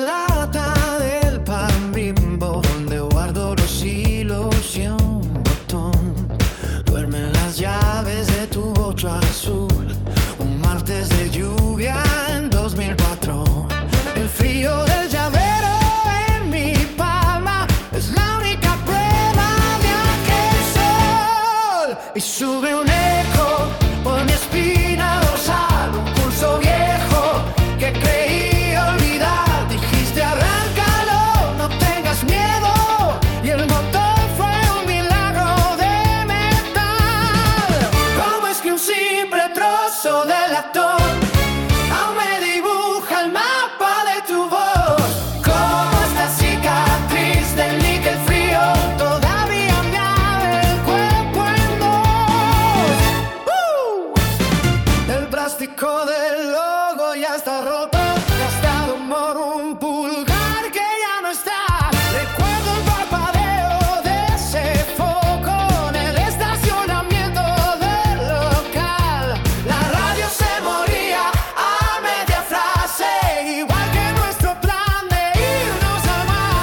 lata del pan Bimbo donde guardo los hilos y un botón. Duermen las llaves de tu bocho azul. Un martes de lluvia en 2004. El frío del llavero en mi palma es la única prueba de aquel sol. Y sube un eco por mi espina dorsal, un pulso viejo que creí olvidar. Dijiste arráncalo, no tengas miedo, y el motor fue un milagro de metal. ¿Cómo es que un simple trozo de latón aún me dibuja el mapa de tu voz? ¿Cómo esta cicatriz del níquel frío todavía me abre el cuerpo en dos? El plástico del logo ya está roto, gastado por un pulgar que ya no está. Recuerdo el parpadeo de ese foco en el estacionamiento del local. La radio se moría a media frase, igual que nuestro plan de irnos al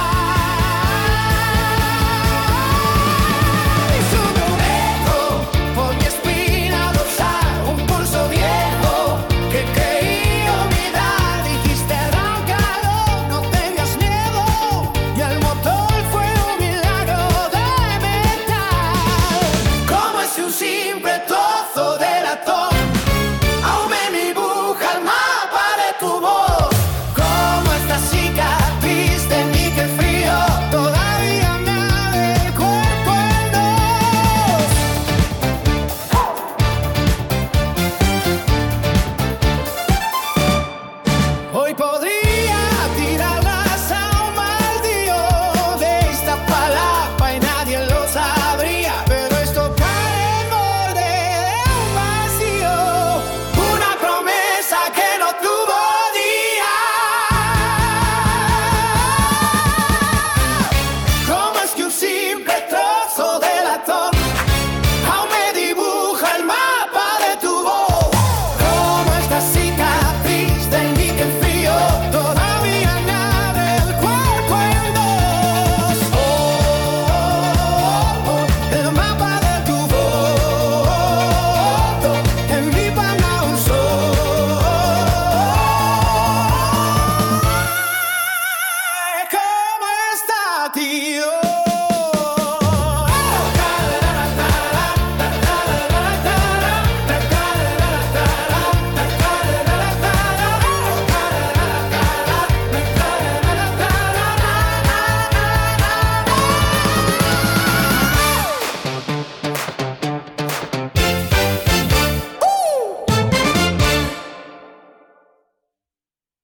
mar. Y sube un eco por mi espina dorsal, un pulso viejo que creí olvidar. Dijiste arráncalo, no tengas miedo, y el motor fue un milagro de metal. ¿Cómo es que un simple trozo de latón aún me dibuja el mapa de tu voz? ¿Cómo esta cicatriz de níquel frío todavía me abre el cuerpo en dos? Hoy podría tirarlas a un baldío de Iztapalapa y nadie lo sabría, pero esto cae en molde de un vacío, una promesa que no tuvo día. ¿Cómo es que un simple trozo de latón aún me dibuja el mapa de tu voz? ¿Cómo esta cicatriz del níquel frío todavía me abre el cuerpo en dos? El mapa de tu voz en mi pana un sol. ¿Cómo está ti?